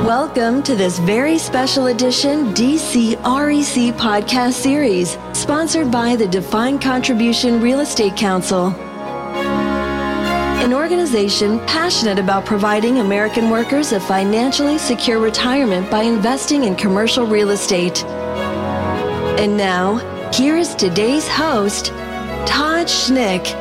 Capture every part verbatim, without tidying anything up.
Welcome to this very special edition D C R E C podcast series, sponsored by the Defined Contribution Real Estate Council, an organization passionate about providing American workers a financially secure retirement by investing in commercial real estate. And now, here is today's host, Todd Schnick.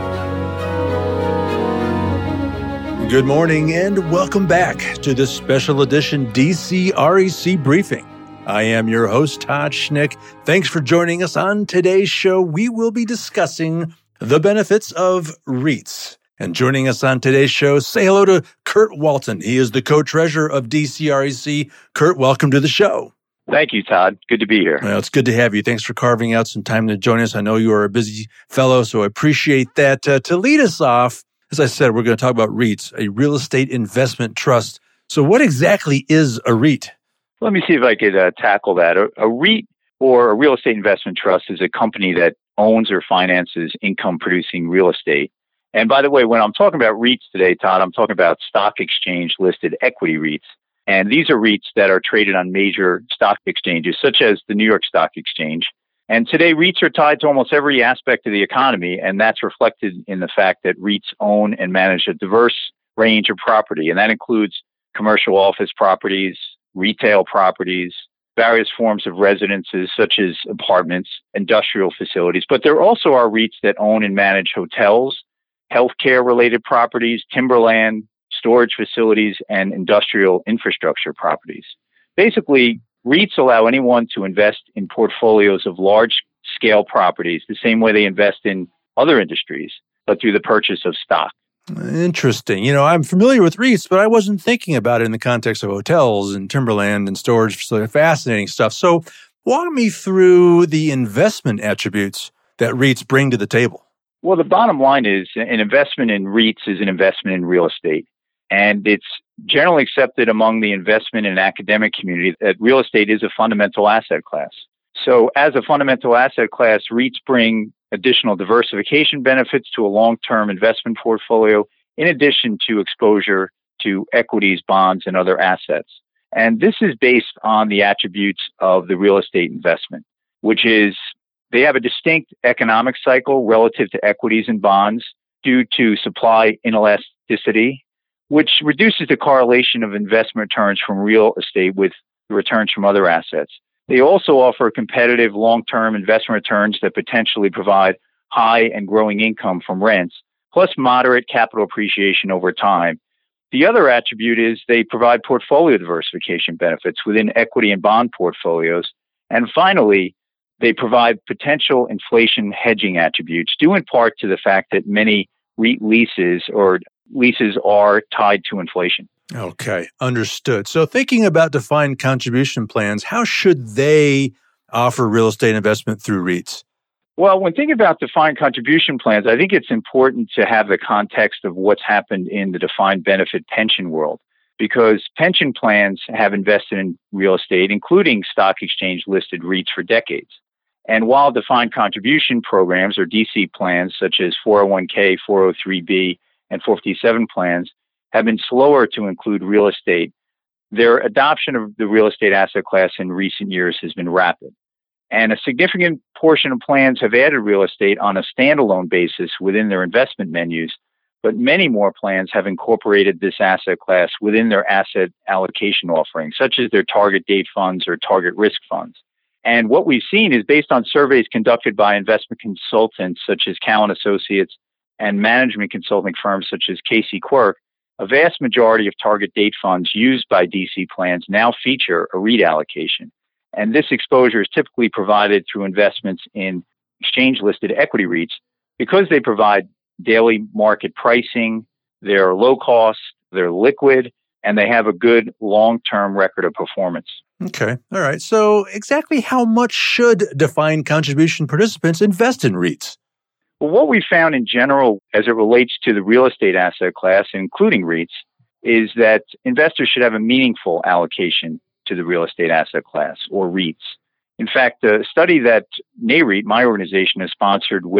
Good morning and welcome back to this special edition D C R E C briefing. I am your host, Todd Schnick. Thanks for joining us on today's show. We will be discussing the benefits of REITs. And joining us on today's show, say hello to Kurt Walton. He is the co-treasurer of D C R E C. Kurt, welcome to the show. Thank you, Todd. Good to be here. Well, it's good to have you. Thanks for carving out some time to join us. I know you are a busy fellow, so I appreciate that. Uh, to lead us off, as I said, we're going to talk about REITs, a real estate investment trust. So what exactly is a REIT? Let me see if I could uh, tackle that. A, a REIT, or a real estate investment trust, is a company that owns or finances income-producing real estate. And by the way, when I'm talking about REITs today, Todd, I'm talking about stock exchange-listed equity REITs. And these are REITs that are traded on major stock exchanges, such as the New York Stock Exchange. And today, REITs are tied to almost every aspect of the economy, and that's reflected in the fact that REITs own and manage a diverse range of property, and that includes commercial office properties, retail properties, various forms of residences such as apartments, industrial facilities. But there also are REITs that own and manage hotels, healthcare-related properties, timberland, storage facilities, and industrial infrastructure properties. Basically, REITs allow anyone to invest in portfolios of large-scale properties the same way they invest in other industries, but through the purchase of stock. Interesting. You know, I'm familiar with REITs, but I wasn't thinking about it in the context of hotels and timberland and storage facilities. Fascinating stuff. So walk me through the investment attributes that REITs bring to the table. Well, the bottom line is an investment in REITs is an investment in real estate. And it's generally accepted among the investment and academic community that real estate is a fundamental asset class. So as a fundamental asset class, REITs bring additional diversification benefits to a long-term investment portfolio, in addition to exposure to equities, bonds, and other assets. And this is based on the attributes of the real estate investment, which is they have a distinct economic cycle relative to equities and bonds due to supply inelasticity, which reduces the correlation of investment returns from real estate with returns from other assets. They also offer competitive long-term investment returns that potentially provide high and growing income from rents, plus moderate capital appreciation over time. The other attribute is they provide portfolio diversification benefits within equity and bond portfolios. And finally, they provide potential inflation hedging attributes, due in part to the fact that many REIT leases or leases are tied to inflation. Okay, understood. So thinking about defined contribution plans, how should they offer real estate investment through REITs? Well, when thinking about defined contribution plans, I think it's important to have the context of what's happened in the defined benefit pension world, because pension plans have invested in real estate, including stock exchange listed REITs, for decades. And while defined contribution programs or D C plans such as four oh one k, four oh three b, and four fifty-seven plans have been slower to include real estate, their adoption of the real estate asset class in recent years has been rapid. And a significant portion of plans have added real estate on a standalone basis within their investment menus, but many more plans have incorporated this asset class within their asset allocation offerings, such as their target date funds or target risk funds. And what we've seen is, based on surveys conducted by investment consultants such as Cowen Associates and management consulting firms such as Casey Quirk, a vast majority of target date funds used by D C plans now feature a REIT allocation. And this exposure is typically provided through investments in exchange-listed equity REITs because they provide daily market pricing, they're low cost, they're liquid, and they have a good long-term record of performance. Okay. All right. So exactly how much should defined contribution participants invest in REITs? Well, what we found in general as it relates to the real estate asset class, including REITs, is that investors should have a meaningful allocation to the real estate asset class, or REITs. In fact, a study that NAREIT, my organization, has sponsored with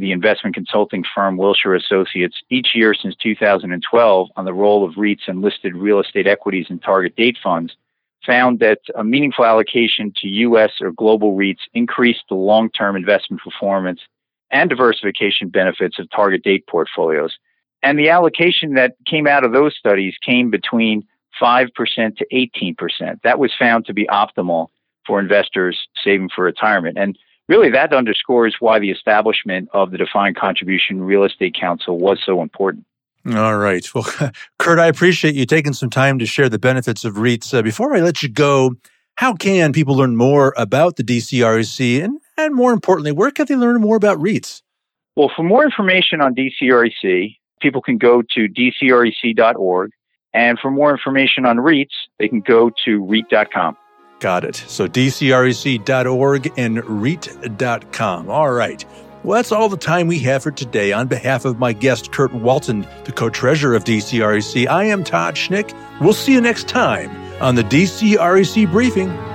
the investment consulting firm Wilshire Associates, each year since two thousand twelve on the role of REITs and listed real estate equities and target date funds, found that a meaningful allocation to U S or global REITs increased the long-term investment performance and diversification benefits of target date portfolios. And the allocation that came out of those studies came between five percent to eighteen percent. That was found to be optimal for investors saving for retirement. And really, that underscores why the establishment of the Defined Contribution Real Estate Council was so important. All right. Well, Kurt, I appreciate you taking some time to share the benefits of REITs. Uh, before I let you go, how can people learn more about the D C R E C? And, and more importantly, where can they learn more about REITs? Well, for more information on D C R E C, people can go to d c r e c dot org. And for more information on REITs, they can go to reit dot com. Got it. So d c r e c dot org and reit dot com. All right. Well, that's all the time we have for today. On behalf of my guest, Kurt Walton, the co-treasurer of D C R E C, I am Todd Schnick. We'll see you next time on the D C R E C Briefing.